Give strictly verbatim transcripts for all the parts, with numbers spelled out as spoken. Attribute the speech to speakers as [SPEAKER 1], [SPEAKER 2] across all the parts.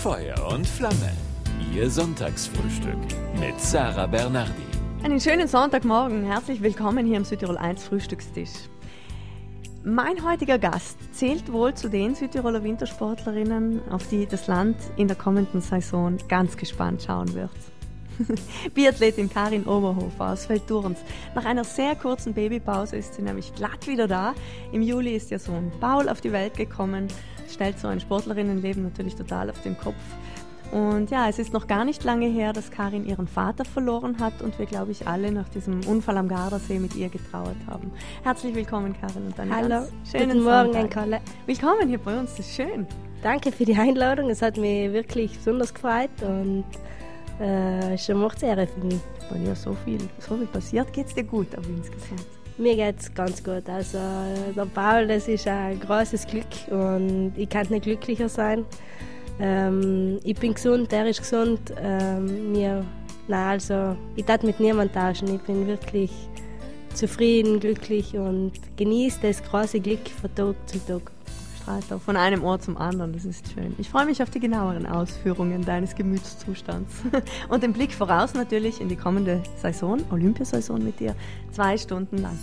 [SPEAKER 1] Feuer und Flamme. Ihr Sonntagsfrühstück mit Sarah Bernardi.
[SPEAKER 2] Einen schönen Sonntagmorgen. Herzlich willkommen hier im Südtirol eins Frühstückstisch. Mein heutiger Gast zählt wohl zu den Südtiroler Wintersportlerinnen, auf die das Land in der kommenden Saison ganz gespannt schauen wird. Biathletin Karin Oberhofer aus Velturns. Nach einer sehr kurzen Babypause ist sie nämlich glatt wieder da. Im Juli ist ihr Sohn Paul auf die Welt gekommen. Das stellt so ein Sportlerinnenleben natürlich total auf den Kopf. Und ja, es ist noch gar nicht lange her, dass Karin ihren Vater verloren hat und wir, glaube ich, alle nach diesem Unfall am Gardasee mit ihr getrauert haben. Herzlich willkommen, Karin. Und einen
[SPEAKER 3] Hallo,
[SPEAKER 2] ganz schönen
[SPEAKER 3] guten Morgen,
[SPEAKER 2] Sonntag.
[SPEAKER 3] Kalle.
[SPEAKER 2] Willkommen hier bei uns, das ist schön.
[SPEAKER 3] Danke für die Einladung, es hat mich wirklich besonders gefreut und äh, ist eine Mordehre für mich.
[SPEAKER 2] Bei dir so viel, so viel passiert, geht es dir gut, aber insgesamt?
[SPEAKER 3] Mir geht es ganz gut. Also, der Paul, das ist ein großes Glück und ich kann nicht glücklicher sein. Ähm, ich bin gesund, er ist gesund. Ähm, mir, nein, also, ich darf mit niemandem tauschen. Ich bin wirklich zufrieden, glücklich und genieße das große Glück von Tag zu Tag.
[SPEAKER 2] Strahlt auch von einem Ort zum anderen, das ist schön. Ich freue mich auf die genaueren Ausführungen deines Gemütszustands. Und den Blick voraus natürlich in die kommende Saison, Olympiasaison mit dir, zwei Stunden lang.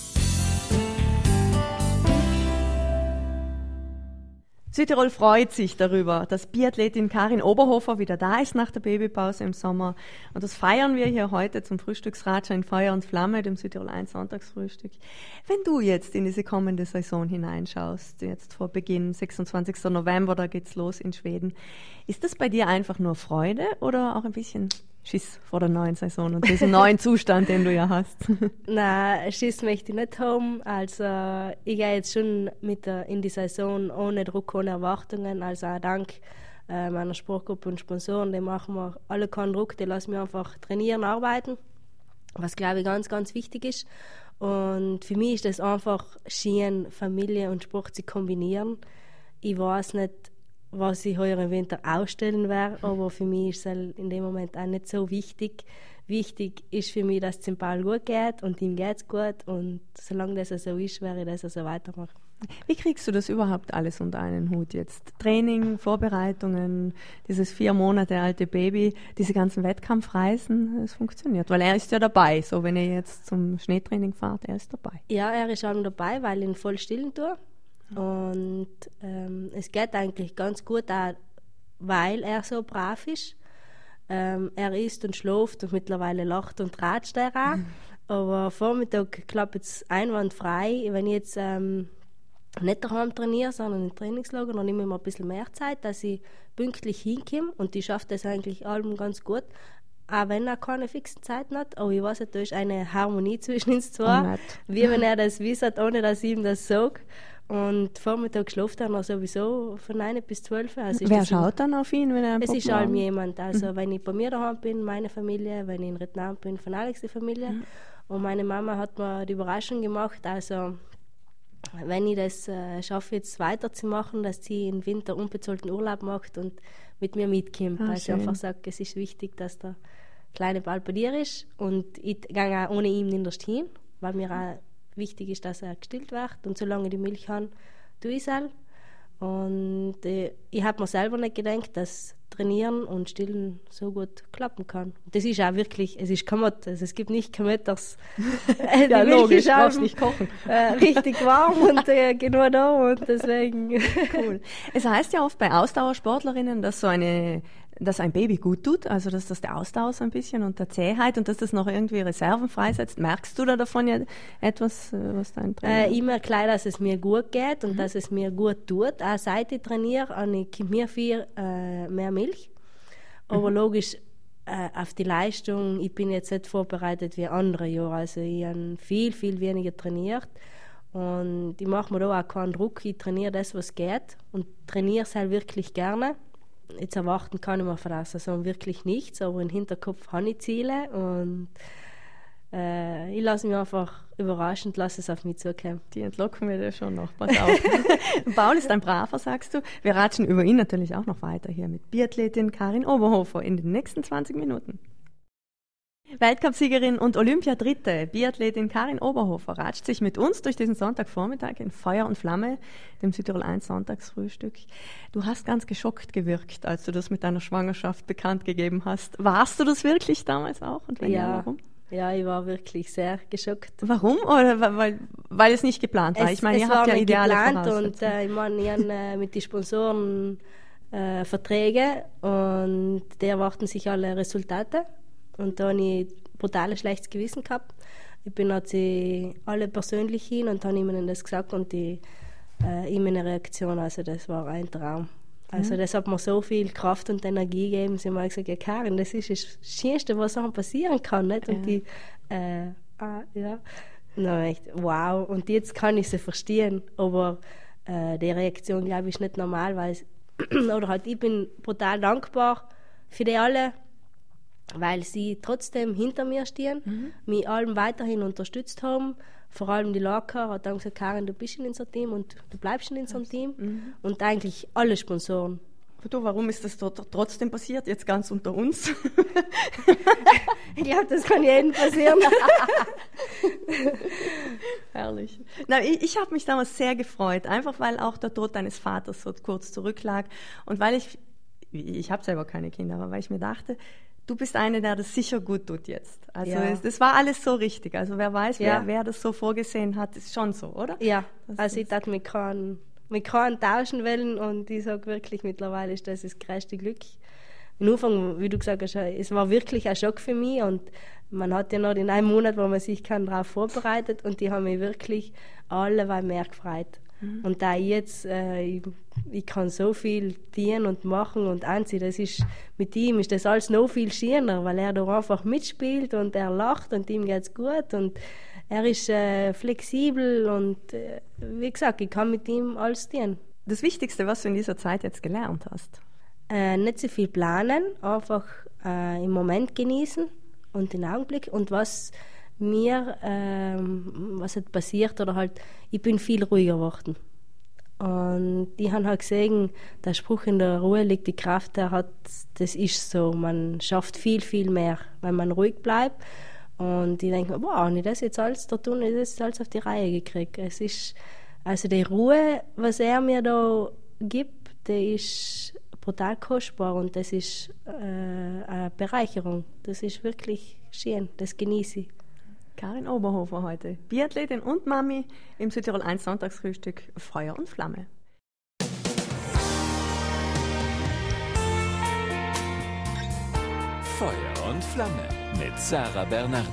[SPEAKER 2] Südtirol freut sich darüber, dass Biathletin Karin Oberhofer wieder da ist nach der Babypause im Sommer. Und das feiern wir hier heute zum Frühstücksratscher in Feuer und Flamme, dem Südtirol eins Sonntagsfrühstück. Wenn du jetzt in diese kommende Saison hineinschaust, jetzt vor Beginn, sechsundzwanzigsten November, da geht's los in Schweden, ist das bei dir einfach nur Freude oder auch ein bisschen Schiss vor der neuen Saison und diesem neuen Zustand, den du ja hast?
[SPEAKER 3] Nein, Schiss möchte ich nicht haben. Also ich gehe jetzt schon mit der, in die Saison ohne Druck, ohne Erwartungen. Also auch dank äh, meiner Sportgruppe und Sponsoren, die machen mir alle keinen Druck, die lassen mich einfach trainieren, arbeiten, was glaube ich ganz, ganz wichtig ist. Und für mich ist das einfach Skiern, Familie und Sport zu kombinieren. Ich weiß nicht, was ich heuer im Winter ausstellen werde, aber für mich ist es in dem Moment auch nicht so wichtig. Wichtig ist für mich, dass es dem Paul gut geht und ihm geht es gut und solange das so ist, werde ich das so weitermachen.
[SPEAKER 2] Wie kriegst du das überhaupt alles unter einen Hut jetzt? Training, Vorbereitungen, dieses vier Monate alte Baby, diese ganzen Wettkampfreisen, es funktioniert, weil er ist ja dabei, so wenn ihr jetzt zum Schneetraining fahrt, er ist dabei.
[SPEAKER 3] Ja, er ist auch dabei, weil ich ihn voll stillen tue. Und ähm, es geht eigentlich ganz gut, auch weil er so brav ist. Ähm, er isst und schläft und mittlerweile lacht und ratscht er auch. Mhm. Aber Vormittag klappt es einwandfrei. Wenn ich jetzt ähm, nicht daheim trainiere, sondern im Trainingslager, dann nehme ich mir ein bisschen mehr Zeit, dass ich pünktlich hinkomme. Und ich schaffe das eigentlich allem ganz gut. Auch wenn er keine fixen Zeiten hat, aber ich weiß, da ist eine Harmonie zwischen uns zwei, oh, wie wenn er das wisst, ohne dass ich ihm das sage. Und Vormittag schläft er noch sowieso von neun bis zwölf. Also
[SPEAKER 2] wer schaut dann auf ihn, wenn er
[SPEAKER 3] Es ist allem jemand. Also mhm. wenn ich bei mir daheim bin, meine Familie, wenn ich in Rittnam bin, von Alex die Familie. Mhm. Und meine Mama hat mir die Überraschung gemacht, also wenn ich das äh, schaffe, jetzt weiterzumachen, dass sie im Winter unbezahlten Urlaub macht und mit mir mitkommt. Ah, also einfach sagt, es ist wichtig, dass der kleine Ball bei dir ist. Und ich gehe auch ohne ihn in das hin, weil mir auch wichtig ist, dass er gestillt wird. Und solange ich die Milch habe, tue ich es auch. Und äh, ich habe mir selber nicht gedacht, dass Trainieren und Stillen so gut klappen kann. Und das ist auch wirklich, es ist Kamot, also es gibt nicht Kamot, dass äh,
[SPEAKER 2] ja,
[SPEAKER 3] die Milch
[SPEAKER 2] logisch,
[SPEAKER 3] ist auch,
[SPEAKER 2] brauchst nicht kochen.
[SPEAKER 3] Äh, richtig warm und äh, genau da und deswegen.
[SPEAKER 2] Cool. Es heißt ja oft bei Ausdauersportlerinnen, dass so eine dass ein Baby gut tut, also dass das der Ausdauer so ein bisschen und der Zähheit und dass das noch irgendwie Reserven freisetzt. Merkst du da davon ja etwas, was dein Trainer...
[SPEAKER 3] Äh, ich merke klar, dass es mir gut geht und mhm. dass es mir gut tut. Auch seit ich trainiere, kommt mir viel äh, mehr Milch. Aber mhm. logisch, äh, auf die Leistung, ich bin jetzt nicht vorbereitet wie andere Jahre. Also ich habe viel, viel weniger trainiert. Und ich mache mir da auch keinen Druck. Ich trainiere das, was geht und trainiere es halt wirklich gerne. Jetzt erwarten kann ich mir von der Saison wirklich nichts, aber im Hinterkopf habe ich Ziele und äh, ich lasse mich einfach überraschen und lasse es auf mich zukommen.
[SPEAKER 2] Die entlocken wir dir schon noch, pass auf. Paul ist ein Braver, sagst du. Wir ratschen über ihn natürlich auch noch weiter hier mit Biathletin Karin Oberhofer in den nächsten zwanzig Minuten. Weltcupsiegerin und Olympiadritte, Biathletin Karin Oberhofer, ratscht sich mit uns durch diesen Sonntagvormittag in Feuer und Flamme, dem Südtirol eins Sonntagsfrühstück. Du hast ganz geschockt gewirkt, als du das mit deiner Schwangerschaft bekannt gegeben hast. Warst du das wirklich damals auch? Und wenn ja, ja warum?
[SPEAKER 3] Ja, ich war wirklich sehr geschockt.
[SPEAKER 2] Warum? Oder weil, weil es nicht geplant war?
[SPEAKER 3] Es,
[SPEAKER 2] ich meine, ihr
[SPEAKER 3] es
[SPEAKER 2] habt
[SPEAKER 3] war
[SPEAKER 2] ja ideale
[SPEAKER 3] geplant
[SPEAKER 2] Voraussetzungen.
[SPEAKER 3] Und äh, ich meine, ich habe äh, mit den Sponsoren äh, Verträge und die erwarten sich alle Resultate. Und da habe ich brutal ein schlechtes Gewissen gehabt. Ich bin halt sie alle persönlich hin und habe ihnen das gesagt und die äh, ihm eine Reaktion. Also das war ein Traum. Also mhm. das hat mir so viel Kraft und Energie gegeben. Sie haben mir gesagt, ja Karin, das ist das Schönste, was auch passieren kann. Nicht? Und ja. die, äh, ah, ja. Na, echt, wow. Und jetzt kann ich sie verstehen. Aber äh, die Reaktion, glaube ich, ist nicht normal. Weil es, oder halt, ich bin brutal dankbar für die alle, weil sie trotzdem hinter mir stehen, mhm. mich allem weiterhin unterstützt haben. Vor allem die Laka hat dann gesagt, Karin, du bist in unserem Team und du bleibst in unserem Team. Mhm. Und eigentlich alle Sponsoren.
[SPEAKER 2] Aber du, warum ist das dort trotzdem passiert, jetzt ganz unter uns?
[SPEAKER 3] Ich glaube, das kann jedem passieren.
[SPEAKER 2] Herrlich. Na, ich ich habe mich damals sehr gefreut, einfach weil auch der Tod deines Vaters so kurz zurücklag und weil ich, ich habe selber keine Kinder, aber weil ich mir dachte, du bist eine, der das sicher gut tut jetzt. Also ja. es, das war alles so richtig. Also wer weiß, ja. wer, wer das so vorgesehen hat, ist schon so, oder?
[SPEAKER 3] Ja,
[SPEAKER 2] das
[SPEAKER 3] also ich dachte, wir können, wir können tauschen wollen und ich sage wirklich, mittlerweile ist das das größte Glück. Am Anfang, wie du gesagt hast, es war wirklich ein Schock für mich und man hat ja noch den einen Monat, wo man sich darauf vorbereitet und die haben mich wirklich alle mehr gefreut. Mhm. Und da jetzt, äh, ich, ich kann so viel dienen und machen und anziehen, das ist, mit ihm ist das alles noch viel schöner, weil er da einfach mitspielt und er lacht und ihm geht's gut und er ist äh, flexibel und äh, wie gesagt, ich kann mit ihm alles dienen.
[SPEAKER 2] Das Wichtigste, was du in dieser Zeit jetzt gelernt hast?
[SPEAKER 3] Äh, nicht so viel planen, einfach äh, im Moment genießen und den Augenblick und was mir, ähm, was hat passiert oder halt, ich bin viel ruhiger geworden. Und ich habe halt gesehen, der Spruch, in der Ruhe liegt die Kraft, der hat, das ist so, man schafft viel, viel mehr, wenn man ruhig bleibt. Und ich denke mir, wow, nicht das jetzt alles da tun, nicht das alles auf die Reihe gekriegt. Es ist, also die Ruhe, was er mir da gibt, die ist brutal kostbar und das ist äh, eine Bereicherung. Das ist wirklich schön, das genieße ich.
[SPEAKER 2] Karin Oberhofer heute, Biathletin und Mami im Südtirol eins Sonntagsfrühstück Feuer und Flamme.
[SPEAKER 1] Feuer und Flamme mit Sarah Bernardi.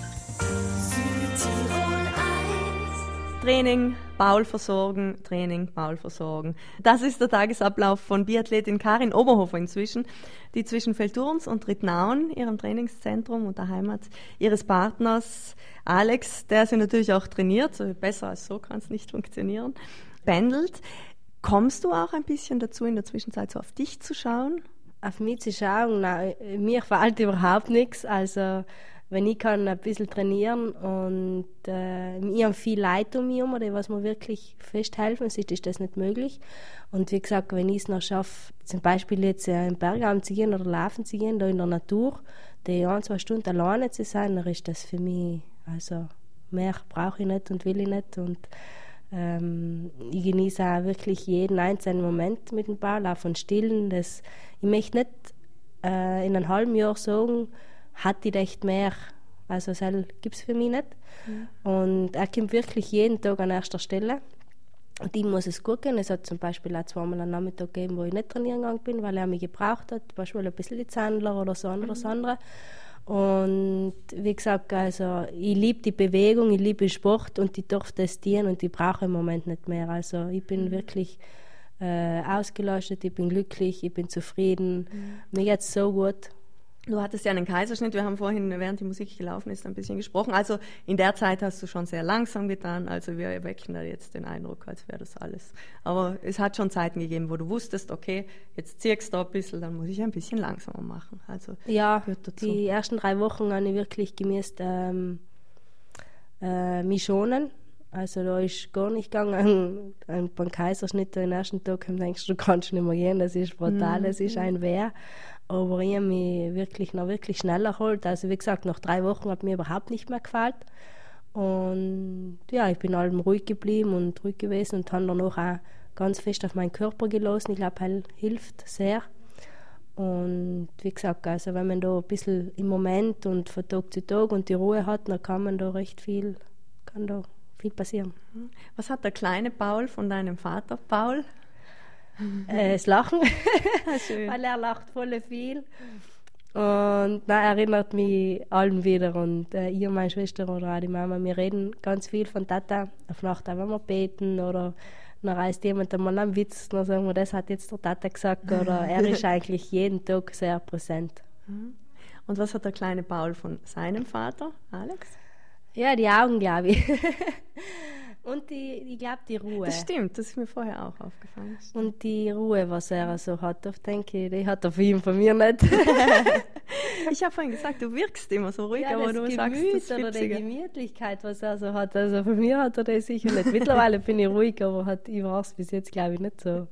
[SPEAKER 2] Südtirol eins. Training, Paul versorgen, Training, Paul versorgen. Das ist der Tagesablauf von Biathletin Karin Oberhofer inzwischen, die zwischen Velturns und Rittnauen, ihrem Trainingszentrum und der Heimat ihres Partners Alex, der sie natürlich auch trainiert, besser als so kann es nicht funktionieren, pendelt. Kommst du auch ein bisschen dazu, in der Zwischenzeit so auf dich zu schauen?
[SPEAKER 3] Auf mich zu schauen? Nein, mir fällt überhaupt nichts. Also wenn ich kann ein bisschen trainieren und äh, ich habe viel Leute um mich herum, die was mir wirklich festhelfen, sonst ist das nicht möglich. Und wie gesagt, wenn ich es noch schaffe, zum Beispiel jetzt äh, im Bergaum zu gehen oder laufen zu gehen, da in der Natur, die ein, zwei Stunden alleine zu sein, dann ist das für mich, also mehr brauche ich nicht und will ich nicht. Und ähm, ich genieße auch wirklich jeden einzelnen Moment mit dem Baulauf und Stillen. Das, ich möchte nicht äh, in einem halben Jahr sagen, hatte ich echt mehr. Also das gibt es für mich nicht. Mhm. Und er kommt wirklich jeden Tag an erster Stelle. Und ihm muss es gut gehen. Es hat zum Beispiel auch zweimal einen Nachmittag gegeben, wo ich nicht trainieren gegangen bin, weil er mich gebraucht hat. Zum Beispiel ein bisschen die Zändler oder so andere, mhm. das andere. Und wie gesagt, also ich liebe die Bewegung, ich liebe Sport und ich darf das dienen und ich brauche im Moment nicht mehr. Also ich bin mhm. wirklich äh, ausgelastet, ich bin glücklich, ich bin zufrieden. Mhm. Mir geht es so gut.
[SPEAKER 2] Du hattest ja einen Kaiserschnitt, wir haben vorhin, während die Musik gelaufen ist, ein bisschen gesprochen. Also in der Zeit hast du schon sehr langsam getan, also wir erwecken da jetzt den Eindruck, als wäre das alles. Aber es hat schon Zeiten gegeben, wo du wusstest, okay, jetzt ziehst du da ein bisschen, dann muss ich ein bisschen langsamer machen. Also
[SPEAKER 3] ja, die ersten drei Wochen habe ich wirklich gemäß ähm, äh, mich schonen Also da ist gar nicht gegangen. Ein, beim Kaiserschnitt den ersten Tag denkst du, du kannst nicht mehr gehen, das ist brutal, das ist ein Wehr. Aber ich habe mich wirklich noch wirklich schnell erholt. Also wie gesagt, nach drei Wochen hat mir überhaupt nicht mehr gefallen. Und ja, ich bin allem ruhig geblieben und ruhig gewesen und habe danach auch ganz fest auf meinen Körper gelassen. Ich glaube, das hilft sehr. Und wie gesagt, also wenn man da ein bisschen im Moment und von Tag zu Tag und die Ruhe hat, dann kann man da recht viel, kann da viel passieren.
[SPEAKER 2] Was hat der kleine Paul von deinem Vater, Paul?
[SPEAKER 3] Äh, das Lachen,
[SPEAKER 2] Schön.
[SPEAKER 3] weil er lacht voll viel. Und nein, erinnert mich allen wieder. Und äh, ich und meine Schwester oder auch die Mama, wir reden ganz viel von Tata. Auf Nacht auch, wenn wir beten oder dann reißt jemand einmal einen Witz, dann sagen wir, das hat jetzt der Tata gesagt. Oder er ist eigentlich jeden Tag sehr präsent.
[SPEAKER 2] Und was hat der kleine Paul von seinem Vater, Alex?
[SPEAKER 3] Ja, die Augen, glaube ich. Und die, ich glaube, die Ruhe.
[SPEAKER 2] Das stimmt, das ist mir vorher auch aufgefallen.
[SPEAKER 3] Und die Ruhe, was er so hat, oft denke ich, die hat er von ihm, von mir nicht.
[SPEAKER 2] Ich habe vorhin gesagt, du wirkst immer so ruhig,
[SPEAKER 3] Ja,
[SPEAKER 2] aber
[SPEAKER 3] das
[SPEAKER 2] du
[SPEAKER 3] Gemüt
[SPEAKER 2] sagst das
[SPEAKER 3] oder die
[SPEAKER 2] Witzige.
[SPEAKER 3] Gemütlichkeit, was er so hat. Also von mir hat er das sicher nicht. Mittlerweile bin ich ruhig, aber hat, ich war es bis jetzt, glaube ich, nicht so.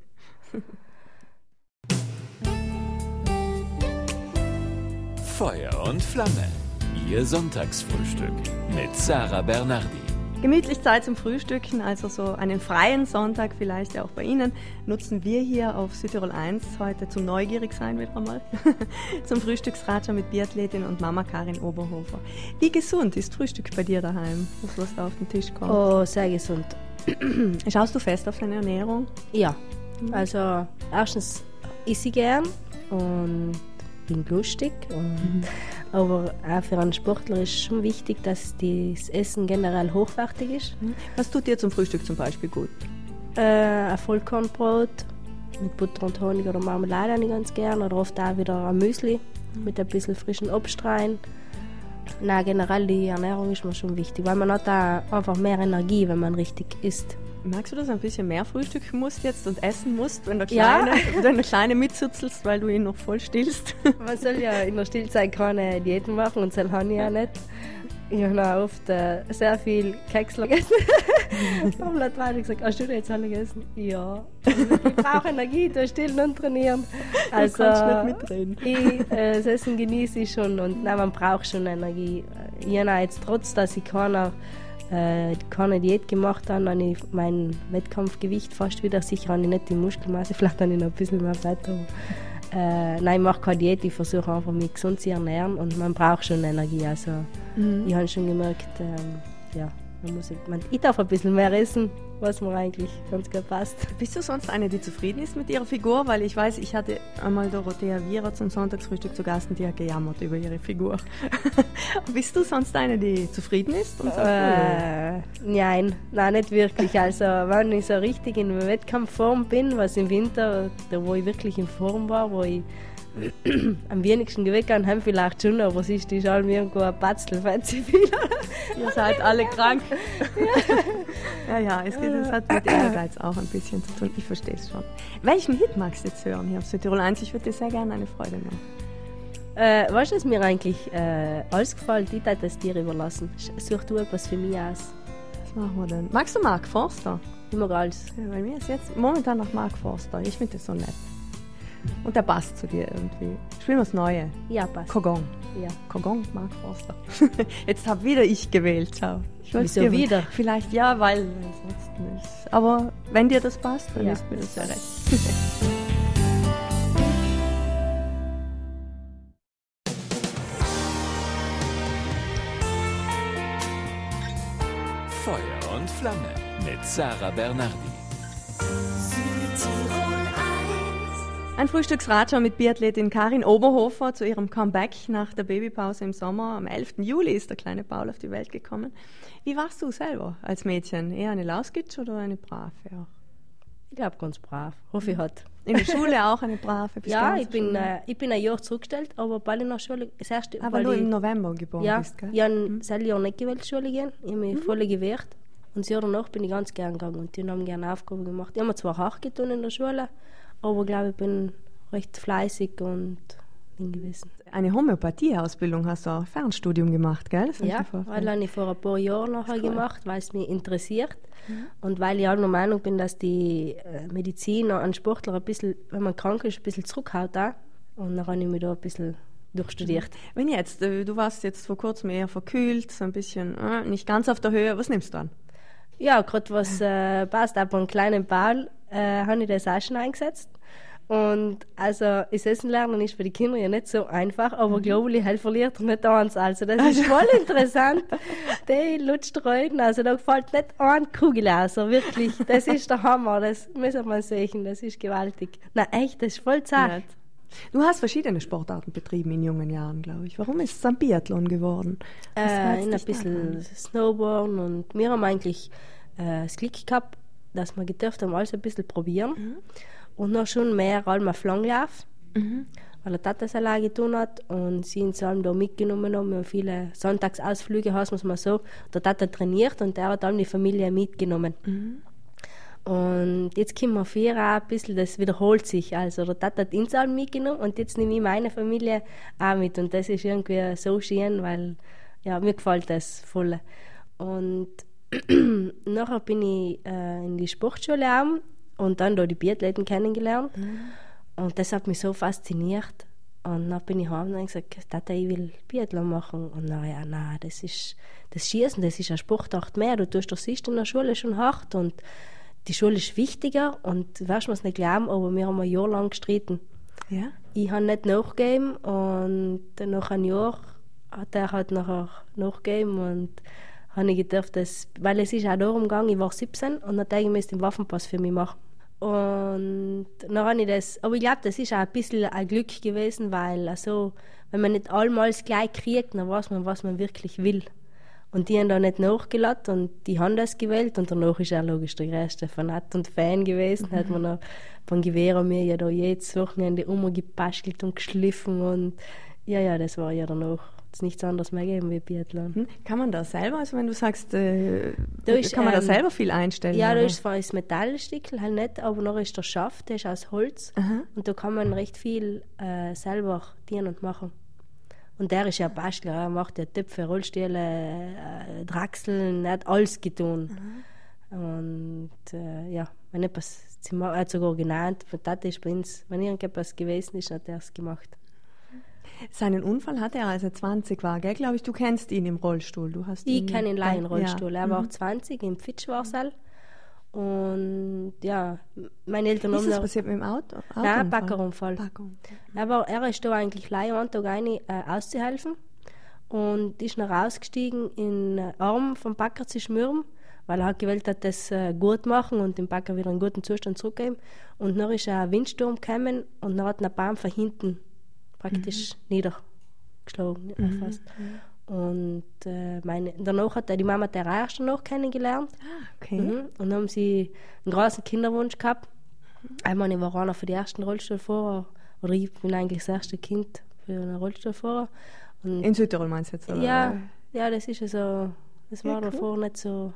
[SPEAKER 1] Feuer und Flamme. Ihr Sonntagsfrühstück mit Sarah Bernardi.
[SPEAKER 2] Gemütlich Zeit zum Frühstücken, also so einen freien Sonntag vielleicht ja auch bei Ihnen, nutzen wir hier auf Südtirol eins heute zum neugierig sein wieder einmal, zum Frühstücksratscher mit Biathletin und Mama Karin Oberhofer. Wie gesund ist Frühstück bei dir daheim, das was da auf den Tisch kommt?
[SPEAKER 3] Oh, sehr gesund.
[SPEAKER 2] Schaust du fest auf deine Ernährung?
[SPEAKER 3] Ja, also erstens esse ich gern und bin lustig. Und, aber auch für einen Sportler ist schon wichtig, dass das Essen generell hochwertig ist.
[SPEAKER 2] Was tut dir zum Frühstück zum Beispiel gut?
[SPEAKER 3] Äh, ein Vollkornbrot mit Butter und Honig oder Marmelade habe ich ganz gern. Oder oft auch wieder ein Müsli mit ein bisschen frischen Obst rein. Nein, generell die Ernährung ist mir schon wichtig, weil man hat da einfach mehr Energie, wenn man richtig isst.
[SPEAKER 2] Merkst du, dass du ein bisschen mehr frühstücken musst jetzt und essen musst, wenn der
[SPEAKER 3] Ja.
[SPEAKER 2] Kleine, wenn der Kleine mitzutzelst, weil du ihn noch voll stillst?
[SPEAKER 3] Man soll ja in der Stillzeit keine Diäten machen und das habe ich ja nicht. Ich habe auch oft äh, sehr viel Keksler gegessen. Pamela hat gerade gesagt, hast du die jetzt alle gegessen? Ja. Also, ich brauche Energie, durch Stillen und Trainieren. Also,
[SPEAKER 2] du kannst nicht mitreden.
[SPEAKER 3] Ich, äh, das Essen genieße ich schon und nein, man braucht schon Energie. Ich habe auch jetzt, trotz dass ich keiner, äh, keine Diät gemacht habe, habe ich mein Wettkampfgewicht fast wieder. Sicher habe ich nicht die Muskelmasse, vielleicht habe ich noch ein bisschen mehr Fett. Aber, Äh, nein, ich mache keine Diät, ich versuche einfach mich gesund zu ernähren und man braucht schon Energie. Also
[SPEAKER 2] Mhm.
[SPEAKER 3] ich habe schon gemerkt, ähm, ja, man muss, man, ich darf ein bisschen mehr essen, was mir eigentlich ganz gut passt.
[SPEAKER 2] Bist du sonst eine, die zufrieden ist mit ihrer Figur? Weil ich weiß, ich hatte einmal Dorothea Viera zum Sonntagsfrühstück zu Gast und die hat gejammert über ihre Figur. Bist du sonst eine, die zufrieden ist? Und sagt,
[SPEAKER 3] Äh, nein, nein, nicht wirklich. Also wenn ich so richtig in Wettkampfform bin, was im Winter, da wo ich wirklich in Form war, wo ich am wenigsten geweckt habe, vielleicht schon, aber sonst ist allem irgendwo ein Patzel, wenn sie viel.
[SPEAKER 2] ihr seid alle krank. ja, ja, es, geht, es hat mit Ehrgeiz auch ein bisschen zu tun. Ich verstehe es schon. Welchen Hit magst du jetzt hören hier auf Südtirol eins? Ich würde dir sehr gerne eine Freude machen.
[SPEAKER 3] Äh, weißt du, was mir eigentlich äh, alles gefällt? Ich würde das dir überlassen. Such du etwas für mich aus.
[SPEAKER 2] Was machen wir denn? Magst du Mark Forster?
[SPEAKER 3] Ich mag alles.
[SPEAKER 2] Ja, bei mir ist jetzt momentan noch Mark Forster. Ich finde das so nett. Und der passt zu dir irgendwie. Spielen wir das Neue.
[SPEAKER 3] Ja, passt.
[SPEAKER 2] Kogong.
[SPEAKER 3] Ja.
[SPEAKER 2] Kogong, Mark Forster. Jetzt habe wieder ich gewählt. Schau. Ich wollt's
[SPEAKER 3] Wieso
[SPEAKER 2] dir-
[SPEAKER 3] wieder?
[SPEAKER 2] Vielleicht ja, weil sonst nicht. Aber wenn dir das passt, dann
[SPEAKER 3] Ja.
[SPEAKER 2] ist mir das ja recht.
[SPEAKER 1] Feuer und Flamme mit Sarah Bernardi.
[SPEAKER 2] Ein Frühstücksratscher mit Biathletin Karin Oberhofer zu ihrem Comeback nach der Babypause im Sommer. Am elften Juli ist der kleine Paul auf die Welt gekommen. Wie warst du selber als Mädchen? Eher eine Lausgitsch oder eine Brave? Auch?
[SPEAKER 3] Ich glaube, ganz brav. Hoffe ich hat.
[SPEAKER 2] In der Schule auch eine Brave? Bist du
[SPEAKER 3] Ja,
[SPEAKER 2] ganz
[SPEAKER 3] ich bin,
[SPEAKER 2] Schule?
[SPEAKER 3] äh, ich bin ein Jahr zurückgestellt, aber bald in der Schule. Das erste,
[SPEAKER 2] Aber
[SPEAKER 3] weil
[SPEAKER 2] nur
[SPEAKER 3] ich,
[SPEAKER 2] im November geboren
[SPEAKER 3] Ja,
[SPEAKER 2] bist, gell?
[SPEAKER 3] ich habe mhm. dieses Jahr nicht gewählt, Schule gehen. Ich habe mich
[SPEAKER 2] Mhm.
[SPEAKER 3] voll gewehrt. Und das Jahr danach bin ich ganz gern gegangen und die haben gerne Aufgaben gemacht. Ich habe mir zwar hart getan in der Schule, aber ich glaube, ich bin recht fleißig und bin gewesen.
[SPEAKER 2] Eine Homöopathie-Ausbildung hast du auch, Fernstudium gemacht, gell? Das
[SPEAKER 3] Ja, weil habe ich vor ein paar Jahren nachher gemacht, weil es mich interessiert. Mhm. Und weil ich auch der Meinung bin, dass die Medizin an Sportler ein bisschen, wenn man krank ist, ein bisschen zurückhaut auch. Und dann habe ich mich da ein bisschen durchstudiert.
[SPEAKER 2] Wenn jetzt, du warst jetzt vor kurzem eher verkühlt, so ein bisschen äh, nicht ganz auf der Höhe, was nimmst du dann?
[SPEAKER 3] Ja, gerade was äh, passt, ab einem kleinen Ball äh, habe ich das auch schon eingesetzt. Und also, das Essen lernen ist für die Kinder ja nicht so einfach, aber mhm. Globally halt verliert er nicht eins. Also, das ist voll interessant. Die lutscht rein, also da gefällt nicht ein Kugel aus, also wirklich. Das ist der Hammer, das müssen wir sehen, das ist gewaltig. Na echt, das ist voll zart.
[SPEAKER 2] Du hast verschiedene Sportarten betrieben in jungen Jahren, glaube ich. Warum ist es ein Biathlon geworden?
[SPEAKER 3] Äh, in ein bisschen Snowboarden und wir haben eigentlich äh, das Glück gehabt, dass wir gedurft haben, alles ein bisschen probieren. Mhm. Und noch schon mehr allem auf Langlauf, mhm. weil der Tata es allein getan hat und sie uns allem da mitgenommen haben. Wir haben viele Sonntagsausflüge, heißt man so. Der Tata trainiert und er hat allem die Familie mitgenommen. Mhm. Und jetzt kommen wir vier auch ein bisschen, das wiederholt sich. Also der Tata hat uns allem mitgenommen und jetzt nehme ich meine Familie auch mit. Und das ist irgendwie so schön, weil ja, mir gefällt das voll. Und nachher bin ich äh, in die Sportschule auch. Und dann da die Biathleten kennengelernt. Mhm. Und das hat mich so fasziniert. Und dann bin ich heim und habe gesagt, Tata, ich will Biathlon machen. Und dann, ja, nein, das ist das Schießen, das ist eine Sportart mehr. Du tust doch siehst in der Schule schon hart und die Schule ist wichtiger. Und du wirst mir es nicht glauben, aber wir haben ein Jahr lang gestritten. Ja? Ich habe nicht nachgegeben und nach einem Jahr hat er halt nachher nachgegeben und habe ich gedacht, dass, weil es ist auch darum gegangen, ich war siebzehn und dann habe ich mir den Waffenpass für mich machen. Und dann habe ich das, aber ich glaube, das ist auch ein bisschen ein Glück gewesen, weil also, wenn man nicht allmals gleich kriegt, dann weiß man, was man wirklich will. Und die haben da nicht nachgelassen und die haben das gewählt und danach ist er logisch der größte Fanat und Fan gewesen. Mhm. Hat man noch beim Gewehr an mir ja da jedes Wochenende umgepastelt und geschliffen und ja, ja, das war ja danach. Es nichts anderes mehr geben wie Biathlon. Hm.
[SPEAKER 2] Kann man da selber, also wenn du sagst, äh, da ist, kann man ähm, da selber viel einstellen?
[SPEAKER 3] Ja,
[SPEAKER 2] oder?
[SPEAKER 3] da ist zwar das Metallstückel halt nicht, aber noch ist der Schaft, der ist aus Holz. Aha. Und da kann man recht viel äh, selber dienen und machen. Und der ist ja Bastler, er macht ja Töpfe, Rollstühle, äh, Draxeln, er hat alles getan. Aha. Und äh, ja, wenn etwas, er hat sogar genannt, das ist bei uns, wenn irgendetwas gewesen ist, hat er es gemacht.
[SPEAKER 2] Seinen Unfall hatte er, als er zwanzig war, gell? Glaube ich, du kennst ihn im Rollstuhl. Du hast
[SPEAKER 3] ich
[SPEAKER 2] ihn
[SPEAKER 3] kenne ihn leider im Rollstuhl. Ja. Er war
[SPEAKER 2] mhm.
[SPEAKER 3] zwanzig im Fitschwarsal. Und ja, meine Eltern
[SPEAKER 2] haben... Ist das
[SPEAKER 3] noch,
[SPEAKER 2] passiert mit dem Auto? Auto
[SPEAKER 3] Nein, Backerunfall.
[SPEAKER 2] Backerunfall.
[SPEAKER 3] Er, war, er ist da eigentlich leider einen Tag rein, äh, auszuhelfen. Und ist noch rausgestiegen, in den Arm vom Backer zu schmüren, weil er hat gewählt hat, das äh, gut machen und dem Backer wieder in guten Zustand zurückgeben. Und dann ist ein Windsturm gekommen und dann hat ein Baum von hinten praktisch mhm. niedergeschlagen. Mhm. Fast. Mhm. Und äh, meine, danach hat die Mama der erste noch kennengelernt.
[SPEAKER 2] Ah, okay.
[SPEAKER 3] Mhm. Und dann haben sie einen großen Kinderwunsch gehabt. Mhm. Ich meine, ich war einer von den ersten Rollstuhlfahrer. Oder ich bin eigentlich das erste Kind für einen Rollstuhlfahrer. Und
[SPEAKER 2] in Südtirol meinst du jetzt? Oder?
[SPEAKER 3] Ja, ja, das ist also, das war ja, cool. davor nicht so.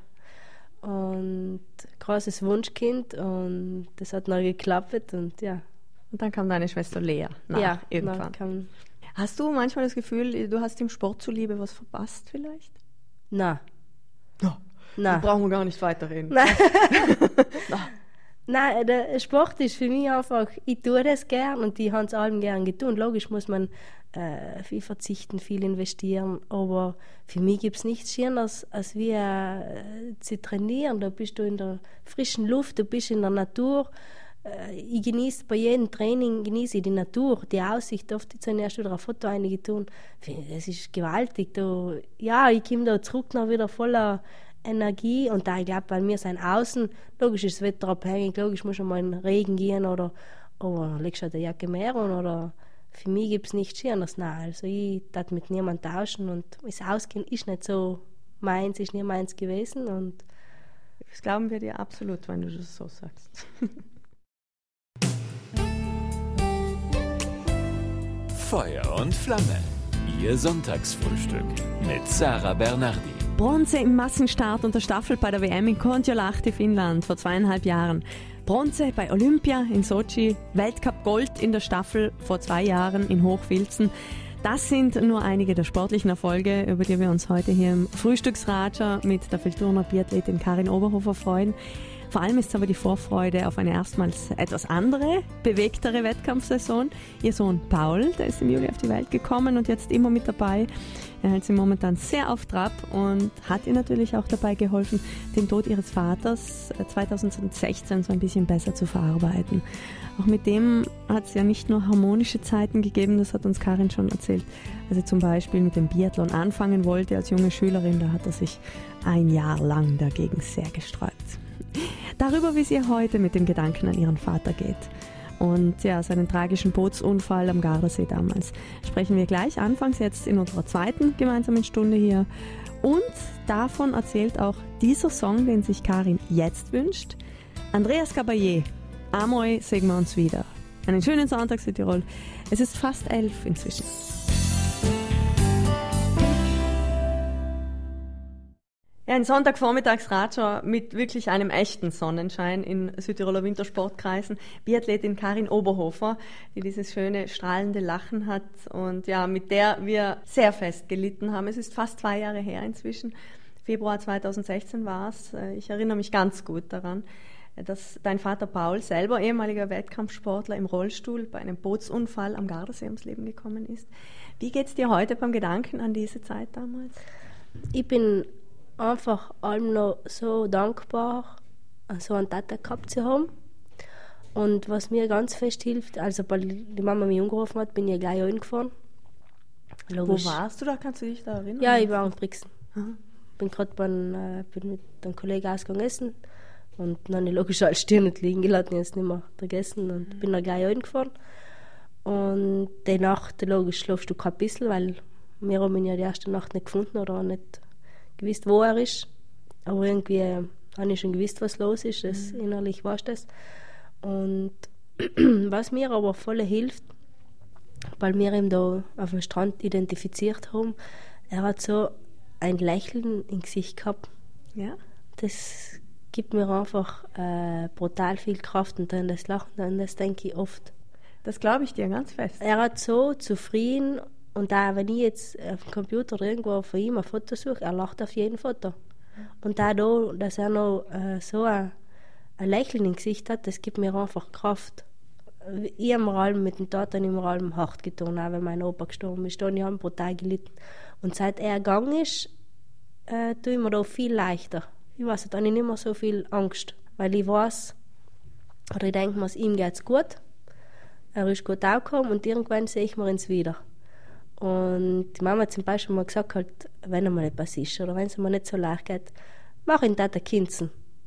[SPEAKER 3] Und großes Wunschkind und das hat noch geklappt und ja.
[SPEAKER 2] Und dann kam deine Schwester Lea nach,
[SPEAKER 3] ja,
[SPEAKER 2] irgendwann.
[SPEAKER 3] Kam
[SPEAKER 2] hast du manchmal das Gefühl, du hast dem Sport zuliebe was verpasst vielleicht?
[SPEAKER 3] Nein.
[SPEAKER 2] No. Da brauchen wir gar nicht weiterreden.
[SPEAKER 3] Nein. Nein, der Sport ist für mich einfach, ich tue das gern und die haben es allem gern getan. Logisch muss man äh, viel verzichten, viel investieren, aber für mich gibt es nichts Schöneres, als wie äh, zu trainieren. Da bist du in der frischen Luft, du bist in der Natur. Ich genieße bei jedem Training genieße ich die Natur, die Aussicht. Oft jetzt habe ich erst wieder ein Foto eingetan. Das ist gewaltig. Da, ja, ich komme da zurück noch wieder voller Energie. Und da, ich glaube, bei mir sein Außen, logisch ist das Wetter abhängig, logisch muss schon mal in den Regen gehen oder, oder legst du halt eine Jacke mehr an. Oder für mich gibt es nichts Schöneres. Nein, also ich darf mit niemandem tauschen und das Ausgehen ist nicht so meins, ist nie meins gewesen. Und
[SPEAKER 2] das glauben wir dir absolut, wenn du das so sagst.
[SPEAKER 1] Feuer und Flamme. Ihr Sonntagsfrühstück mit Sarah Bernardi.
[SPEAKER 2] Bronze im Massenstart und der Staffel bei der W M in Kontiolahti, Finnland, vor zweieinhalb Jahren. Bronze bei Olympia in Sochi, Weltcup Gold in der Staffel vor zwei Jahren in Hochfilzen. Das sind nur einige der sportlichen Erfolge, über die wir uns heute hier im Frühstücksratscher mit der Feldturner Biathletin Karin Oberhofer freuen. Vor allem ist es aber die Vorfreude auf eine erstmals etwas andere, bewegtere Wettkampfsaison. Ihr Sohn Paul, der ist im Juli auf die Welt gekommen und jetzt immer mit dabei. Er hält sie momentan sehr auf Trab und hat ihr natürlich auch dabei geholfen, den Tod ihres Vaters zweitausendsechzehn so ein bisschen besser zu verarbeiten. Auch mit dem hat es ja nicht nur harmonische Zeiten gegeben, das hat uns Karin schon erzählt. Als sie zum Beispiel mit dem Biathlon anfangen wollte als junge Schülerin, da hat er sich ein Jahr lang dagegen sehr gesträubt. Darüber, wie es ihr heute mit dem Gedanken an ihren Vater geht und ja, seinen tragischen Bootsunfall am Gardasee damals, sprechen wir gleich anfangs jetzt in unserer zweiten gemeinsamen Stunde hier. Und davon erzählt auch dieser Song, den sich Karin jetzt wünscht. Andreas Caballé, Amoi, sehen wir uns wieder. Einen schönen Sonntag, Südtirol. Es ist fast elf inzwischen. Ja, ein Sonntagvormittagsratscher mit wirklich einem echten Sonnenschein in Südtiroler Wintersportkreisen. Biathletin Karin Oberhofer, die dieses schöne, strahlende Lachen hat und ja, mit der wir sehr fest gelitten haben. Es ist fast zwei Jahre her inzwischen. Februar zweitausendsechzehn war es. Ich erinnere mich ganz gut daran, dass dein Vater Paul, selber ehemaliger Wettkampfsportler, im Rollstuhl bei einem Bootsunfall am Gardasee ums Leben gekommen ist. Wie geht's dir heute beim Gedanken an diese Zeit damals?
[SPEAKER 3] Ich bin einfach allem noch so dankbar, so einen Tata gehabt zu haben. Und was mir ganz fest hilft, also weil die Mama mich angerufen hat, bin ich gleich hingefahren.
[SPEAKER 2] Logisch. Wo warst du da? Kannst du dich da erinnern?
[SPEAKER 3] Ja, ich war in Brixen. Mhm. Bin gerade äh, bin mit einem Kollegen ausgegangen essen und dann habe ich logisch als Stirn nicht liegen gelassen, jetzt nicht mehr vergessen und mhm. bin da gleich hingefahren. Und die Nacht, logisch, schlafst du kein bisschen, weil wir haben ihn ja die erste Nacht nicht gefunden oder nicht gewusst, wo er ist. Aber irgendwie äh, habe ich schon gewusst, was los ist. Das, mhm. Innerlich war es das. Und was mir aber voll hilft, weil wir ihn da auf dem Strand identifiziert haben, er hat so ein Lächeln im Gesicht gehabt.
[SPEAKER 2] Ja.
[SPEAKER 3] Das gibt mir einfach äh, brutal viel Kraft und dann das Lachen, an das denke ich oft.
[SPEAKER 2] Das glaube ich dir ganz fest.
[SPEAKER 3] Er hat so zufrieden. Und auch wenn ich jetzt auf dem Computer oder irgendwo von ihm ein Foto suche, er lacht auf jedem Foto. Und auch da, dass er noch äh, so ein, ein Lächeln im Gesicht hat, das gibt mir einfach Kraft. Ich habe mir allem mit dem Tod und mir allem hart getan, auch wenn mein Opa gestorben ist. Und ich habe brutal gelitten. Und seit er gegangen ist, äh, tue ich mir da viel leichter. Ich weiß nicht, habe ich nicht mehr so viel Angst. Weil ich weiß, oder ich denke mir, ihm geht es gut. Er ist gut angekommen und irgendwann sehe ich mir ihn wieder. Und die Mama hat zum Beispiel mal gesagt, halt, wenn einmal etwas ist oder wenn es mir nicht so leicht geht, mach ihn Tata Kinzen.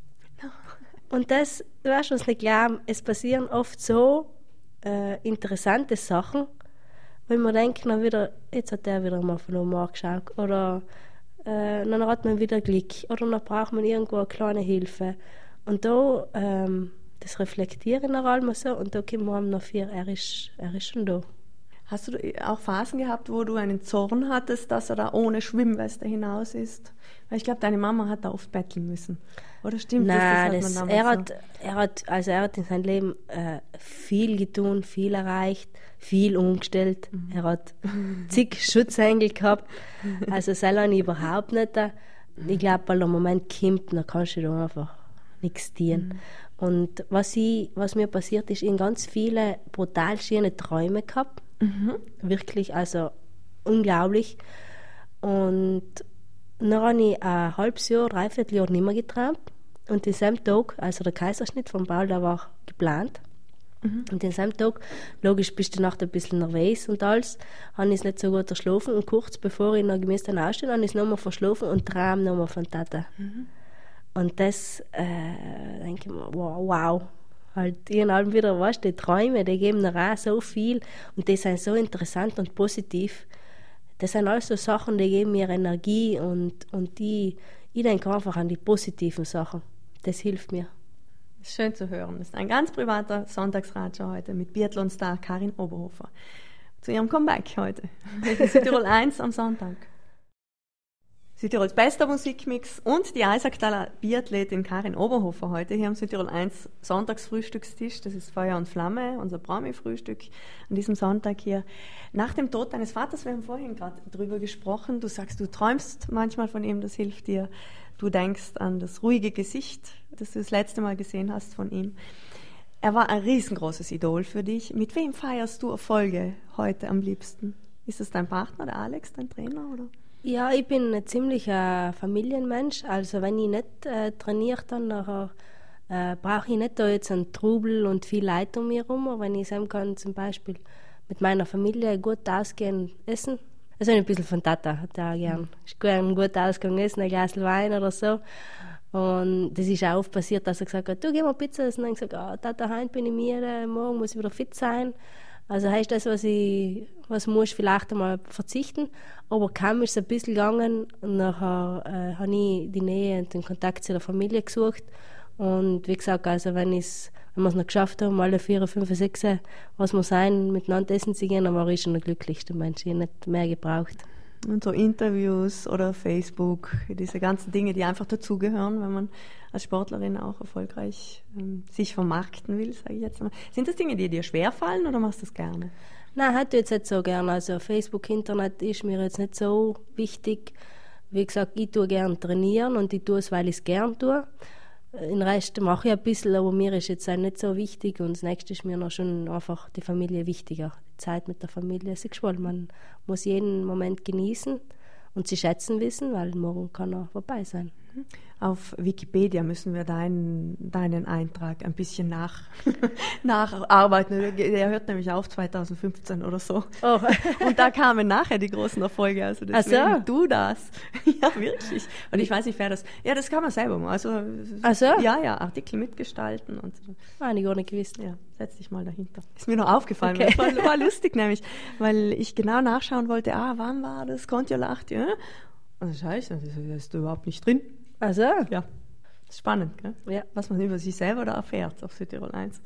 [SPEAKER 3] Und das, du wirst uns nicht glauben, es passieren oft so äh, interessante Sachen, wenn man denkt, na wieder, jetzt hat der wieder mal von oben angeschaut oder äh, dann hat man wieder Glück oder dann braucht man irgendwo eine kleine Hilfe. Und da, ähm, das reflektieren wir allem so und da kommen wir noch vier, er ist, er ist schon da.
[SPEAKER 2] Hast du auch Phasen gehabt, wo du einen Zorn hattest, dass er da ohne Schwimmweste hinaus ist? Weil ich glaube, deine Mama hat da oft betteln müssen. Oder stimmt
[SPEAKER 3] Nein,
[SPEAKER 2] das? das,
[SPEAKER 3] das
[SPEAKER 2] hat
[SPEAKER 3] er,
[SPEAKER 2] so?
[SPEAKER 3] hat, er, hat, also er hat in seinem Leben äh, viel getan, viel erreicht, viel umgestellt. Mhm. Er hat zig Schutzengel gehabt. Also selber überhaupt nicht. Ich glaube, weil der Moment kommt, dann kannst du da einfach nichts tun. Mhm. Und was, ich, was mir passiert ist, ich ganz viele brutal schöne Träume gehabt. Mhm. Wirklich, also unglaublich. Und dann habe ich ein halbes Jahr, dreiviertel Jahr nicht mehr geträumt. Und denselben Tag, also der Kaiserschnitt von Paul, der war geplant. Mhm. Und denselben Tag, logisch bist du nachts ein bisschen nervös und alles, habe ich es nicht so gut verschlafen. Und kurz bevor ich noch gemäß dann ausstehe, habe ich es nochmal verschlafen und träume nochmal von Tata. Mhm. Und das, äh, denke ich mir, wow, wow. Halt, irgendwann wieder, weißt du, die Träume, die geben mir auch so viel und die sind so interessant und positiv. Das sind alles so Sachen, die geben mir Energie und, und die, ich denke einfach an die positiven Sachen. Das hilft mir.
[SPEAKER 2] Das ist schön zu hören. Das ist ein ganz privater Sonntagsratscher heute mit Biathlon-Star Karin Oberhofer. Zu ihrem Comeback heute. Südtirol eins am Sonntag. Südtirols bester Musikmix und die Eisacktaler Biathletin Karin Oberhofer heute hier am Südtirol eins Sonntagsfrühstückstisch. Das ist Feuer und Flamme, unser Promi-Frühstück an diesem Sonntag hier. Nach dem Tod deines Vaters, wir haben vorhin gerade drüber gesprochen, du sagst, du träumst manchmal von ihm, das hilft dir. Du denkst an das ruhige Gesicht, das du das letzte Mal gesehen hast von ihm. Er war ein riesengroßes Idol für dich. Mit wem feierst du Erfolge heute am liebsten? Ist es dein Partner, der Alex, dein Trainer, oder?
[SPEAKER 3] Ja, ich bin ein ziemlicher Familienmensch. Also wenn ich nicht äh, trainiere, dann nachher, äh, brauche ich nicht da jetzt einen Trubel und viel Leid um mich herum. Aber wenn ich sagen kann, zum Beispiel mit meiner Familie gut ausgehen, essen. Also ein bisschen von Tata hat er auch gern. Ich gern gut ausgehen, essen, ein Glas Wein oder so. Und das ist auch oft passiert, dass er gesagt hat, du, geh mal Pizza essen. Und dann habe ich gesagt, oh, Tata, heute bin ich müde, morgen muss ich wieder fit sein. Also heißt das, was ich, was muss ich vielleicht einmal verzichten. Aber kaum ist es ein bisschen gegangen und nachher äh, habe ich die Nähe und den Kontakt zu der Familie gesucht. Und wie gesagt, also wenn, wenn wir es noch geschafft haben, alle vier, fünf, sechs, was wir sein, miteinander essen zu gehen, dann war ich schon der glücklichste Mensch. Ich habe nicht mehr gebraucht.
[SPEAKER 2] Und so Interviews oder Facebook, diese ganzen Dinge, die einfach dazugehören, wenn man als Sportlerin auch erfolgreich ähm, sich vermarkten will, sage ich jetzt mal. Sind das Dinge, die dir schwerfallen oder machst du das gerne?
[SPEAKER 3] Nein, hätte ich jetzt nicht so gerne. Also Facebook, Internet ist mir jetzt nicht so wichtig. Wie gesagt, ich tue gerne trainieren und ich tue es, weil ich es gerne tue. Den Rest mache ich ein bisschen, aber mir ist jetzt auch nicht so wichtig. Und das Nächste ist mir noch schon einfach die Familie wichtiger. Die Zeit mit der Familie ist geschwollen. Man muss jeden Moment genießen und sie schätzen wissen, weil morgen kann er vorbei sein.
[SPEAKER 2] Auf Wikipedia müssen wir deinen, deinen Eintrag ein bisschen nach, nacharbeiten. Der hört nämlich auf zwanzig fünfzehn oder so. Oh. Und da kamen nachher die großen Erfolge. Also deswegen
[SPEAKER 3] Ach so.
[SPEAKER 2] Du das. Ja, wirklich. Und ich weiß nicht, wer das... Ja, das kann man selber mal. Also,
[SPEAKER 3] Ach so?
[SPEAKER 2] Ja, ja, Artikel mitgestalten. Und so.
[SPEAKER 3] Ah, ich gar nicht gewusst.
[SPEAKER 2] Ja, setz dich mal dahinter. Ist mir noch aufgefallen.
[SPEAKER 3] Okay.
[SPEAKER 2] Das war, war lustig nämlich, weil ich genau nachschauen wollte, ah, wann war das? Kontio lacht, ja. Und das heißt, das ist überhaupt nicht drin.
[SPEAKER 3] Also?
[SPEAKER 2] Ja, das ist spannend, gell?
[SPEAKER 3] Ja.
[SPEAKER 2] Was man über sich selber da erfährt auf Südtirol eins.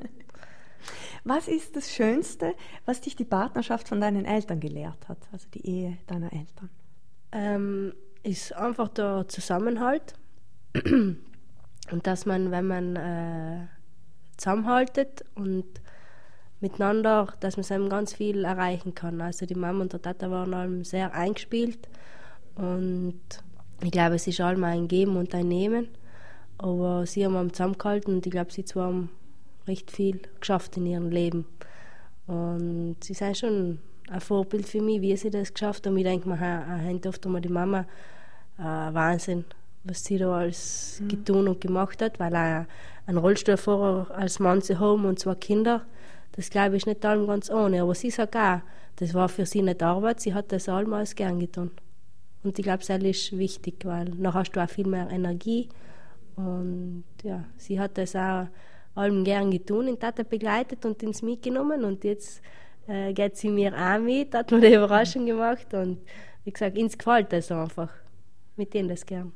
[SPEAKER 2] Was ist das Schönste, was dich die Partnerschaft von deinen Eltern gelehrt hat, also die Ehe deiner Eltern?
[SPEAKER 3] Ähm, ist einfach der Zusammenhalt und dass man, wenn man äh, zusammenhaltet und miteinander, dass man zusammen ganz viel erreichen kann. Also die Mama und der Tata waren allem sehr eingespielt und ich glaube, es ist allem ein Geben und ein Nehmen, aber sie haben zusammengehalten und ich glaube, sie zwei haben recht viel geschafft in ihrem Leben. Und sie sind schon ein Vorbild für mich, wie sie das geschafft haben. Ich denke mir, haben oft einmal die Mama äh, Wahnsinn, was sie da alles mhm. getan und gemacht hat, weil auch ein Rollstuhlfahrer als Mann zu haben und zwei Kinder, das glaube ich nicht allem ganz ohne. Aber sie sagt auch, das war für sie nicht Arbeit, sie hat das allmals gern getan. Und ich glaube, das ist wichtig, weil dann hast du auch viel mehr Energie. Und ja, sie hat das auch allem gern getan, in Tata begleitet und ins mitgenommen. Und jetzt äh, geht sie mir auch mit, hat mir eine Überraschung gemacht. Und wie gesagt, uns gefällt das einfach. Mit denen das gern.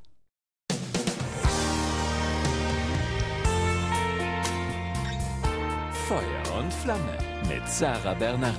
[SPEAKER 1] Feuer und Flamme mit Sarah Bernardi.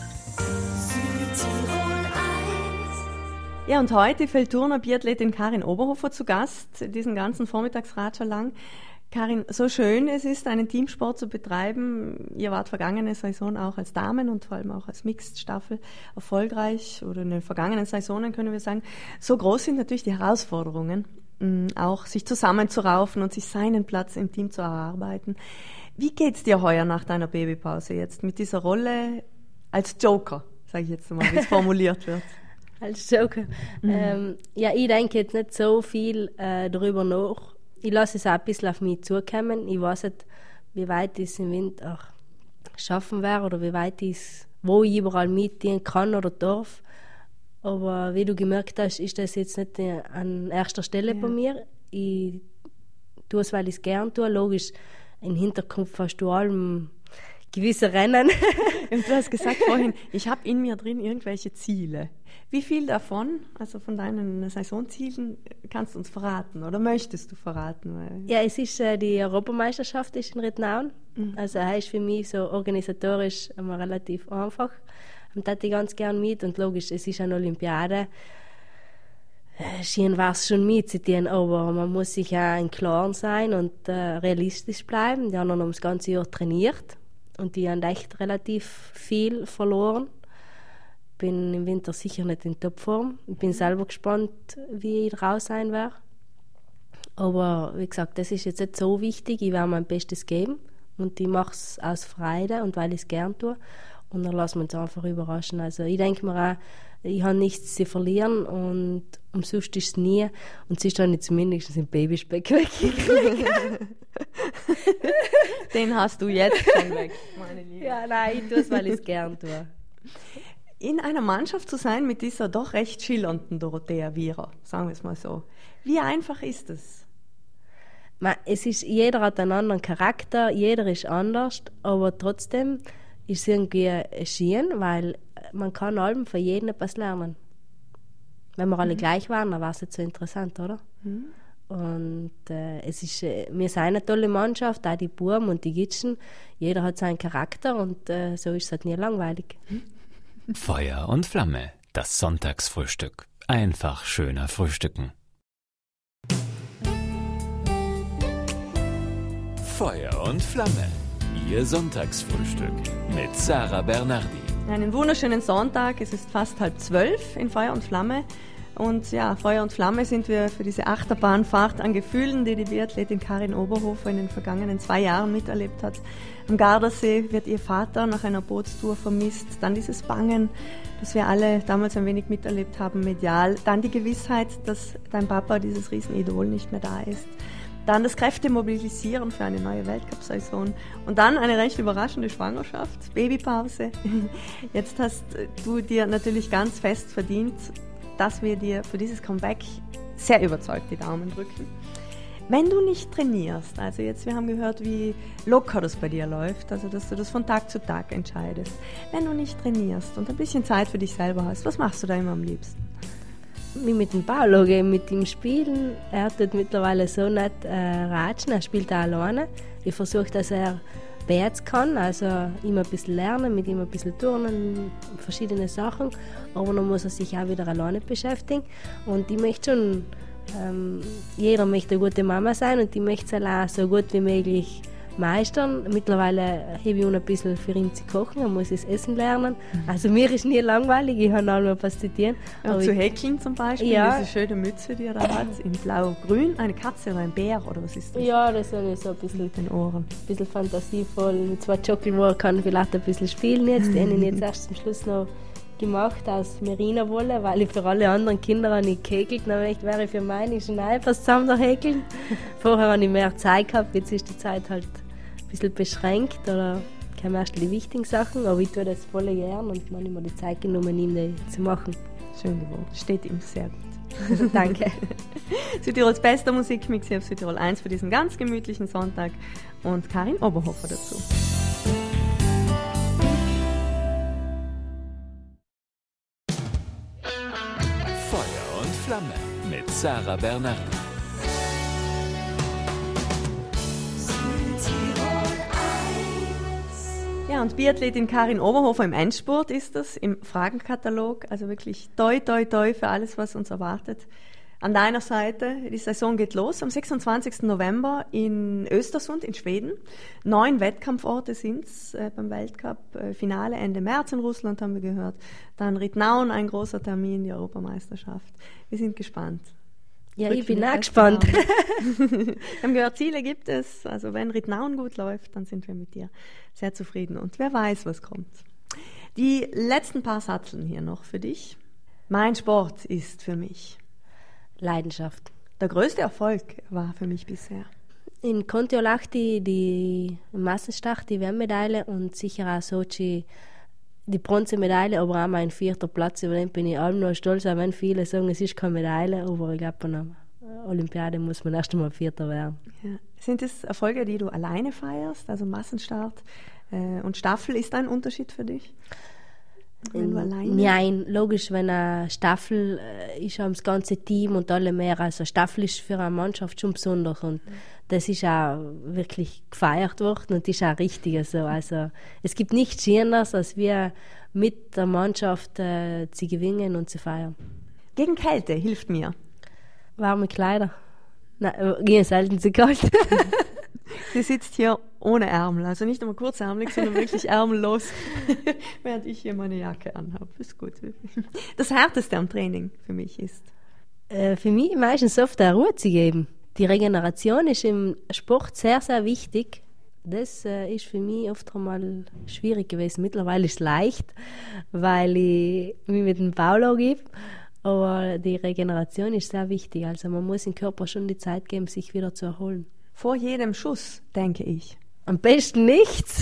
[SPEAKER 2] Ja, und heute Feldturner Biathletin Karin Oberhofer zu Gast, diesen ganzen Vormittagsratsch lang. Karin, so schön es ist, einen Teamsport zu betreiben. Ihr wart vergangene Saison auch als Damen und vor allem auch als Mixed-Staffel erfolgreich, oder in den vergangenen Saisonen können wir sagen. So groß sind natürlich die Herausforderungen, auch sich zusammenzuraufen und sich seinen Platz im Team zu erarbeiten. Wie geht's dir heuer nach deiner Babypause jetzt mit dieser Rolle als Joker, sage ich jetzt mal, wie es formuliert wird?
[SPEAKER 3] Als Joker. Mhm. Ähm, ja, ich denke jetzt nicht so viel äh, darüber nach. Ich lasse es auch ein bisschen auf mich zukommen. Ich weiß nicht, wie weit ich es im Winter schaffen werde oder wie weit ich es, wo ich überall mitgehen kann oder darf. Aber wie du gemerkt hast, ist das jetzt nicht an erster Stelle ja. bei mir. Ich tue es, weil ich es gerne tue. Logisch, im Hinterkopf hast du allem gewisse Rennen.
[SPEAKER 2] Und du hast gesagt vorhin, ich habe in mir drin irgendwelche Ziele. Wie viel davon, also von deinen Saisonzielen, kannst du uns verraten oder möchtest du verraten?
[SPEAKER 3] Ja, es ist äh, die Europameisterschaft ist in Ridnaun. Mhm. Also das ist für mich so organisatorisch immer relativ einfach. Und da ich ganz gerne mit und logisch, es ist eine Olympiade. äh, Schien war es schon mitzutieren, aber man muss sich ja im Klaren sein und äh, realistisch bleiben. Die anderen haben das ganze Jahr trainiert und die haben echt relativ viel verloren. Bin im Winter sicher nicht in Topform. Ich bin selber gespannt, wie ich raus sein werde. Aber wie gesagt, das ist jetzt nicht so wichtig. Ich werde mein Bestes geben und ich mache es aus Freude und weil ich es gern tue. Und dann lassen wir uns einfach überraschen. Also ich denke mir auch, ich habe nichts zu verlieren und umsonst ist es nie. Und sonst habe ich zumindest den Babyspeck weggekriegt.
[SPEAKER 2] Den hast du jetzt schon weg, meine Liebe.
[SPEAKER 3] Ja, nein, ich tue es, weil ich es gern tue.
[SPEAKER 2] In einer Mannschaft zu sein mit dieser doch recht schillernden Dorothea Viera, sagen wir es mal so. Wie einfach ist es?
[SPEAKER 3] Es ist, jeder hat einen anderen Charakter, jeder ist anders, aber trotzdem ist es irgendwie schön, weil man kann allem von jedem etwas lernen. Wenn wir alle mhm. gleich waren, dann war es nicht so interessant, oder? Mhm. Und äh, es ist, äh, wir sind eine tolle Mannschaft, auch die Buben und die Gitschen. Jeder hat seinen Charakter und äh, so ist es halt nie langweilig.
[SPEAKER 1] Feuer und Flamme, das Sonntagsfrühstück. Einfach schöner frühstücken. Feuer und Flamme, Ihr Sonntagsfrühstück mit Sarah Bernardi.
[SPEAKER 2] Einen wunderschönen Sonntag, es ist fast halb zwölf in Feuer und Flamme. Und ja, Feuer und Flamme sind wir für diese Achterbahnfahrt an Gefühlen, die die Biathletin Karin Oberhofer in den vergangenen zwei Jahren miterlebt hat. Am Gardasee wird ihr Vater nach einer Bootstour vermisst. Dann dieses Bangen, das wir alle damals ein wenig miterlebt haben, medial. Dann die Gewissheit, dass dein Papa, dieses Riesenidol, nicht mehr da ist. Dann das Kräftemobilisieren für eine neue Weltcup-Saison und dann eine recht überraschende Schwangerschaft, Babypause. Jetzt hast du dir natürlich ganz fest verdient, dass wir dir für dieses Comeback sehr überzeugt die Daumen drücken. Wenn du nicht trainierst, also jetzt, wir haben gehört, wie locker das bei dir läuft, also dass du das von Tag zu Tag entscheidest. Wenn du nicht trainierst und ein bisschen Zeit für dich selber hast, was machst du da immer am liebsten?
[SPEAKER 3] Wie mit dem Paolo, mit ihm spielen. Er tut mittlerweile so nett äh, ratschen, er spielt auch alleine. Ich versuche, dass er Bärts kann, also ihm ein bisschen lernen, mit ihm ein bisschen turnen, verschiedene Sachen. Aber dann muss er sich auch wieder alleine beschäftigen. Und ich möchte schon, ähm, jeder möchte eine gute Mama sein und ich möchte es auch so gut wie möglich meistern. Mittlerweile habe ich ihn ein bisschen für ihn zu kochen, er muss das Essen lernen. Also mir ist nie langweilig, ich habe auch was zu tun.
[SPEAKER 2] Ja, zu häkeln zum Beispiel,
[SPEAKER 3] ja.
[SPEAKER 2] Diese schöne Mütze, die er da hat, in blau-grün, eine Katze oder ein Bär oder was ist das?
[SPEAKER 3] Ja, das ist so ein bisschen,
[SPEAKER 2] mit den Ohren.
[SPEAKER 3] Ein bisschen fantasievoll. Mit zwei Jockey kann ich vielleicht ein bisschen spielen jetzt, den habe ich jetzt erst zum Schluss noch gemacht aus Merino-Wolle, weil ich für alle anderen Kinder nicht gehäkelt habe. Dann wäre ich für meine schon etwas zusammen häkeln. Vorher habe ich mehr Zeit gehabt, jetzt ist die Zeit halt ein bisschen beschränkt oder keine erst die wichtigen Sachen, aber ich tue das voll gern und man hat immer die Zeit genommen, ihm das zu machen.
[SPEAKER 2] Schön geworden, steht ihm sehr gut.
[SPEAKER 3] Danke.
[SPEAKER 2] Südtirols bester Musikmix hier auf Südtirol eins für diesen ganz gemütlichen Sonntag und Karin Oberhofer dazu.
[SPEAKER 1] Feuer und Flamme mit Sarah Bernardi.
[SPEAKER 2] Ja, und Biathletin Karin Oberhofer im Endspurt ist das, im Fragenkatalog. Also wirklich toi, toi, toi für alles, was uns erwartet. An deiner Seite, die Saison geht los am sechsundzwanzigsten November in Östersund in Schweden. Neun Wettkampforte sind es äh, beim Weltcup. Äh, Finale Ende März in Russland, haben wir gehört. Dann Rittnauen, ein großer Termin, die Europameisterschaft. Wir sind gespannt.
[SPEAKER 3] Ja, ich bin auch gespannt.
[SPEAKER 2] Wir haben gehört, Ziele gibt es. Also wenn Rittnauen gut läuft, dann sind wir mit dir sehr zufrieden. Und wer weiß, was kommt. Die letzten paar Satzeln hier noch für dich. Mein Sport ist für mich
[SPEAKER 3] Leidenschaft.
[SPEAKER 2] Der größte Erfolg war für mich bisher.
[SPEAKER 3] In Kontiolahti die Massenstart, die W M-Medaille und sicher auch Sochi die Bronzemedaille, aber auch mein vierter Platz, über den bin ich allem noch stolz, auch wenn viele sagen, es ist keine Medaille, aber ich glaube, bei einer Olympiade muss man erst einmal Vierter werden.
[SPEAKER 2] Ja. Sind das Erfolge, die du alleine feierst, also Massenstart äh, und Staffel, ist da ein Unterschied für dich? Wenn du alleine?
[SPEAKER 3] Nein, logisch, wenn eine Staffel äh, ist, haben das ganze Team und alle mehr, also eine Staffel ist für eine Mannschaft schon besonders und mhm. das ist auch wirklich gefeiert worden und ist auch richtig so. Also es gibt nichts Schöneres, als wir mit der Mannschaft äh, zu gewinnen und zu feiern.
[SPEAKER 2] Gegen Kälte hilft mir
[SPEAKER 3] Warme Kleider. Nein, gehen selten zu kalt.
[SPEAKER 2] Sie sitzt hier ohne Ärmel, also nicht einmal kurzärmelig, sondern wirklich ärmellos, während ich hier meine Jacke anhabe. Ist gut. Das Härteste am Training für mich ist?
[SPEAKER 3] Äh, für mich meistens oft eine Ruhe zu geben. Die Regeneration ist im Sport sehr, sehr wichtig. Das äh, ist für mich oft einmal schwierig gewesen. Mittlerweile ist es leicht, weil ich mich mit dem Paulo gebe. Aber die Regeneration ist sehr wichtig. Also man muss dem Körper schon die Zeit geben, sich wieder zu erholen.
[SPEAKER 2] Vor jedem Schuss, denke ich.
[SPEAKER 3] Am besten nichts.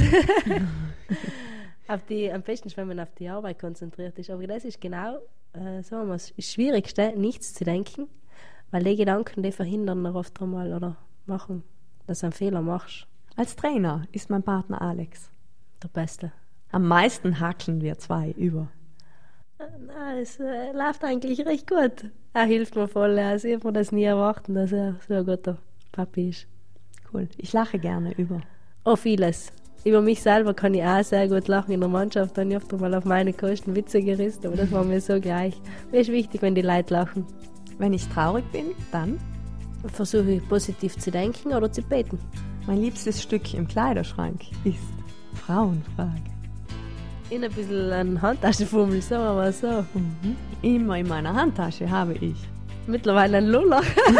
[SPEAKER 3] auf die, am besten ist, wenn man auf die Arbeit konzentriert ist. Aber das ist genau äh, sagen wir, das Schwierigste, nichts zu denken. Weil die Gedanken, die verhindern noch oft einmal oder machen, dass du einen Fehler machst.
[SPEAKER 2] Als Trainer ist mein Partner Alex
[SPEAKER 3] der Beste.
[SPEAKER 2] Am meisten hakeln wir zwei über.
[SPEAKER 3] Nein, es äh, läuft eigentlich recht gut. Er hilft mir voll. Also ich habe mir das nie erwartet, dass er so ein guter Papi ist.
[SPEAKER 2] Cool. Ich lache gerne über.
[SPEAKER 3] Oh, vieles. Über mich selber kann ich auch sehr gut lachen. In der Mannschaft habe ich oft mal auf meine Kosten Witze gerissen, aber das war mir so gleich. Mir ist wichtig, wenn die Leute lachen.
[SPEAKER 2] Wenn ich traurig bin, dann
[SPEAKER 3] versuche ich positiv zu denken oder zu beten.
[SPEAKER 2] Mein liebstes Stück im Kleiderschrank ist Frauenfrage.
[SPEAKER 3] In ein bisschen an Handtaschenfummel, sagen wir mal so.
[SPEAKER 2] Mhm. Immer in meiner Handtasche habe ich
[SPEAKER 3] mittlerweile einen Luller.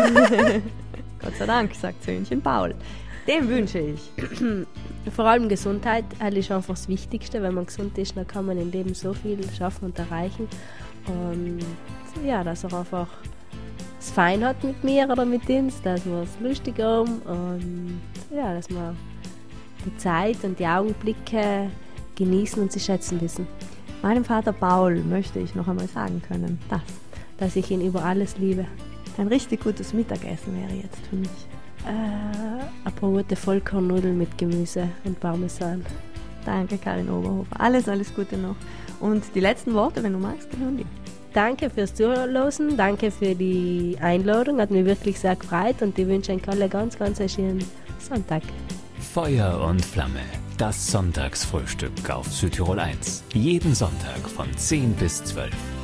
[SPEAKER 2] Gott sei Dank, sagt Söhnchen Paul. Dem wünsche ich.
[SPEAKER 3] Vor allem Gesundheit ist einfach das Wichtigste. Wenn man gesund ist, dann kann man im Leben so viel schaffen und erreichen. Und ja, dass er einfach es fein hat mit mir oder mit uns, dass wir es lustig haben und ja, dass wir die Zeit und die Augenblicke genießen und sie schätzen wissen.
[SPEAKER 2] Meinem Vater Paul möchte ich noch einmal sagen können, dass,
[SPEAKER 3] dass ich ihn über alles liebe.
[SPEAKER 2] Ein richtig gutes Mittagessen wäre jetzt für mich.
[SPEAKER 3] Äh, ein paar gute Vollkornnudeln mit Gemüse und Parmesan.
[SPEAKER 2] Danke, Karin Oberhofer. Alles, alles Gute noch. Und die letzten Worte, wenn du magst, gehören dir.
[SPEAKER 3] Danke fürs Zuhören, danke für die Einladung, hat mich wirklich sehr gefreut und ich wünsche euch alle ganz, ganz einen schönen Sonntag.
[SPEAKER 1] Feuer und Flamme, das Sonntagsfrühstück auf Südtirol eins. Jeden Sonntag von zehn bis zwölf.